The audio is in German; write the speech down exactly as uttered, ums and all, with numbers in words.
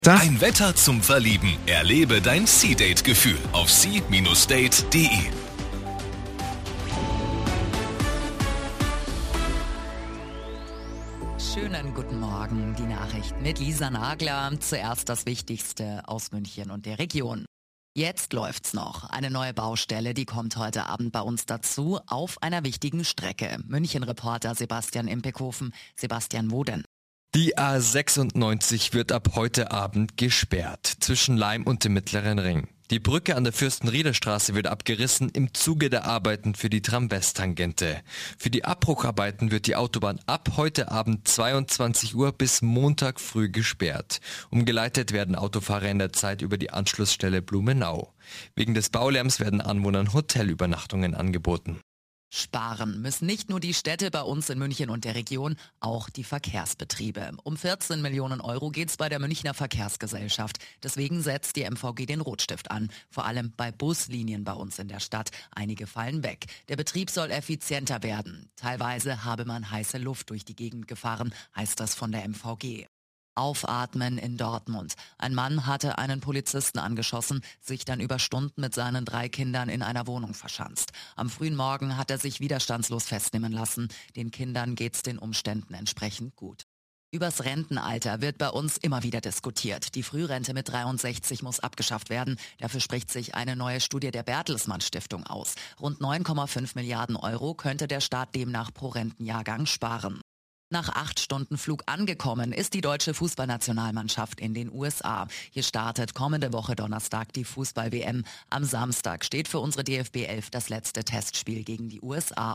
Ein Wetter zum Verlieben. Erlebe dein Sea-Date-Gefühl auf sea Bindestrich date punkt de. Schönen guten Morgen, die Nachrichten mit Lisa Nagler. Zuerst das Wichtigste aus München und der Region. Jetzt läuft's noch. Eine neue Baustelle, die kommt heute Abend bei uns dazu auf einer wichtigen Strecke. München-Reporter Sebastian Impekhofen. Sebastian, wo denn? Die A sechsundneunzig wird ab heute Abend gesperrt, zwischen Laim und dem Mittleren Ring. Die Brücke an der Fürstenrieder-Straße wird abgerissen im Zuge der Arbeiten für die Tram-West-Tangente. Für die Abbrucharbeiten wird die Autobahn ab heute Abend zweiundzwanzig Uhr bis Montag früh gesperrt. Umgeleitet werden Autofahrer in der Zeit über die Anschlussstelle Blumenau. Wegen des Baulärms werden Anwohnern Hotelübernachtungen angeboten. Sparen müssen nicht nur die Städte bei uns in München und der Region, auch die Verkehrsbetriebe. Um vierzehn Millionen Euro geht's bei der Münchner Verkehrsgesellschaft. Deswegen setzt die M V G den Rotstift an, vor allem bei Buslinien bei uns in der Stadt. Einige fallen weg. Der Betrieb soll effizienter werden. Teilweise habe man heiße Luft durch die Gegend gefahren, heißt das von der M V G. Aufatmen in Dortmund. Ein Mann hatte einen Polizisten angeschossen, sich dann über Stunden mit seinen drei Kindern in einer Wohnung verschanzt. Am frühen Morgen hat er sich widerstandslos festnehmen lassen. Den Kindern geht's den Umständen entsprechend gut. Übers Rentenalter wird bei uns immer wieder diskutiert. Die Frührente mit dreiundsechzig muss abgeschafft werden. Dafür spricht sich eine neue Studie der Bertelsmann Stiftung aus. Rund neun Komma fünf Milliarden Euro könnte der Staat demnach pro Rentenjahrgang sparen. Nach acht Stunden Flug angekommen ist die deutsche Fußballnationalmannschaft in den U S A. Hier startet kommende Woche Donnerstag die Fußball-W M. Am Samstag steht für unsere D F B elf das letzte Testspiel gegen die U S A